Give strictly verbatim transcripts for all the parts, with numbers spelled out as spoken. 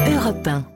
Europe un.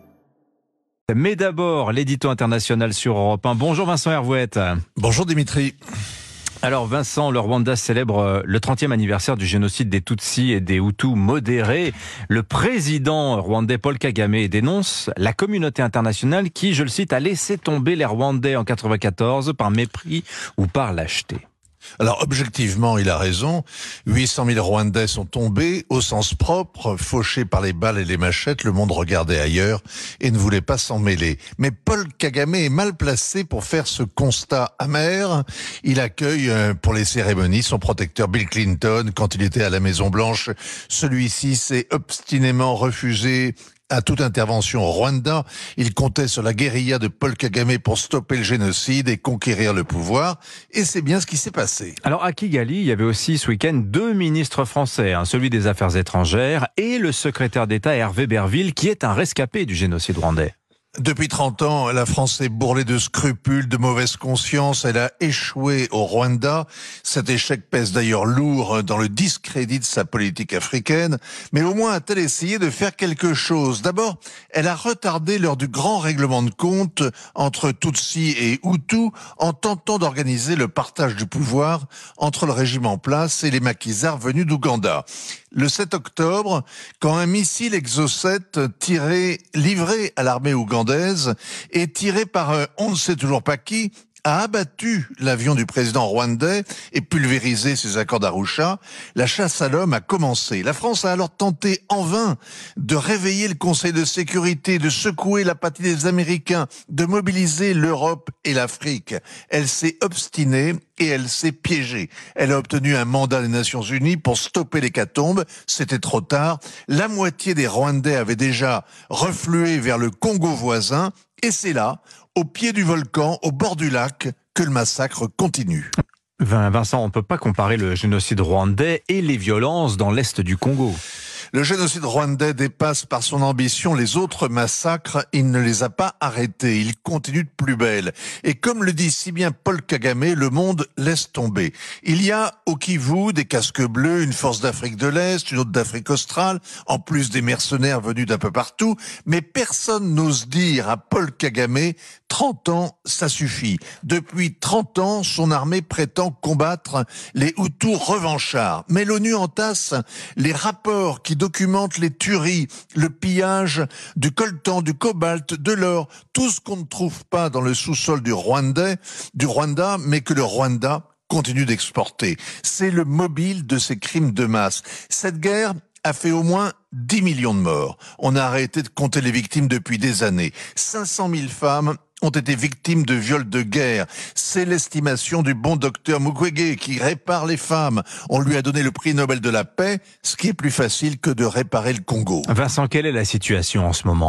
Mais d'abord, l'édito international sur Europe un. Bonjour Vincent Hervouette. Bonjour Dimitri. Alors Vincent, le Rwanda célèbre le trentième anniversaire du génocide des Tutsis et des Hutus modérés. Le président rwandais Paul Kagame dénonce la communauté internationale qui, je le cite, a laissé tomber les Rwandais en quatre-vingt-quatorze par mépris ou par lâcheté. Alors objectivement, il a raison. huit cent mille Rwandais sont tombés au sens propre, fauchés par les balles et les machettes. Le monde regardait ailleurs et ne voulait pas s'en mêler. Mais Paul Kagame est mal placé pour faire ce constat amer. Il accueille pour les cérémonies son protecteur Bill Clinton quand il était à la Maison Blanche. Celui-ci s'est obstinément refusé à toute intervention au Rwanda. Il comptait sur la guérilla de Paul Kagame pour stopper le génocide et conquérir le pouvoir. Et c'est bien ce qui s'est passé. Alors à Kigali, il y avait aussi ce week-end deux ministres français, hein, celui des Affaires étrangères et le secrétaire d'État Hervé Berville, qui est un rescapé du génocide rwandais. Depuis trente ans, la France est bourrelée de scrupules, de mauvaise conscience. Elle a échoué au Rwanda. Cet échec pèse d'ailleurs lourd dans le discrédit de sa politique africaine. Mais au moins a-t-elle essayé de faire quelque chose. D'abord, elle a retardé l'heure du grand règlement de compte entre Tutsis et Hutus en tentant d'organiser le partage du pouvoir entre le régime en place et les maquisards venus d'Ouganda. Le sept octobre, quand un missile Exocet tiré, livré à l'armée ougandaise et tiré par euh, on ne sait toujours pas qui, a abattu l'avion du président rwandais et pulvérisé ses accords d'Arusha, la chasse à l'homme a commencé. La France a alors tenté en vain de réveiller le Conseil de sécurité, de secouer l'apathie des Américains, de mobiliser l'Europe et l'Afrique. Elle s'est obstinée et elle s'est piégée. Elle a obtenu un mandat des Nations Unies pour stopper l'hécatombe. C'était trop tard. La moitié des Rwandais avaient déjà reflué vers le Congo voisin. Et c'est là, au pied du volcan, au bord du lac, que le massacre continue. Vincent, on ne peut pas comparer le génocide rwandais et les violences dans l'est du Congo. Le génocide rwandais dépasse par son ambition les autres massacres. Il ne les a pas arrêtés. Il continue de plus belle. Et comme le dit si bien Paul Kagame, le monde laisse tomber. Il y a au Kivu des casques bleus, une force d'Afrique de l'Est, une autre d'Afrique australe, en plus des mercenaires venus d'un peu partout. Mais personne n'ose dire à Paul Kagame, trente ans, ça suffit. Depuis trente ans, son armée prétend combattre les Hutus revanchards. Mais l'ONU entasse les rapports qui documente les tueries, le pillage du coltan, du cobalt, de l'or, tout ce qu'on ne trouve pas dans le sous-sol du Rwanda, du Rwanda, mais que le Rwanda continue d'exporter. C'est le mobile de ces crimes de masse. Cette guerre a fait au moins dix millions de morts. On a arrêté de compter les victimes depuis des années. cinq cent mille femmes ont été victimes de viols de guerre. C'est l'estimation du bon docteur Mukwege qui répare les femmes. On lui a donné le prix Nobel de la paix, ce qui est plus facile que de réparer le Congo. Vincent, quelle est la situation en ce moment ?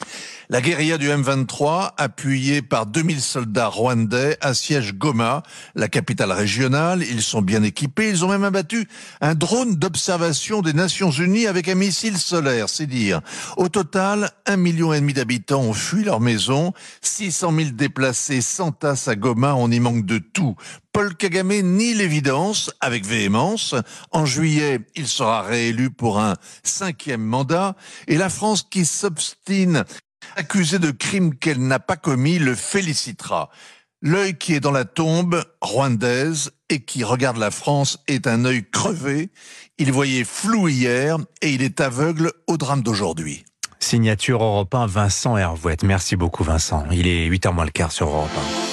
La guérilla du M vingt-trois, appuyée par deux mille soldats rwandais, assiège Goma, la capitale régionale. Ils sont bien équipés. Ils ont même abattu un drone d'observation des Nations Unies avec un missile solaire, c'est dire. Au total, un million et demi d'habitants ont fui leur maison. six cent mille déplacés s'entassent à Goma. On y manque de tout. Paul Kagame nie l'évidence avec véhémence. En juillet, il sera réélu pour un cinquième mandat. Et la France qui s'obstine, accusée de crimes qu'elle n'a pas commis, le félicitera. L'œil qui est dans la tombe rwandaise et qui regarde la France est un œil crevé. Il voyait flou hier et il est aveugle au drame d'aujourd'hui. Signature Europe un, Vincent Hervouette. Merci beaucoup Vincent. Il est huit heures moins le quart sur Europe un.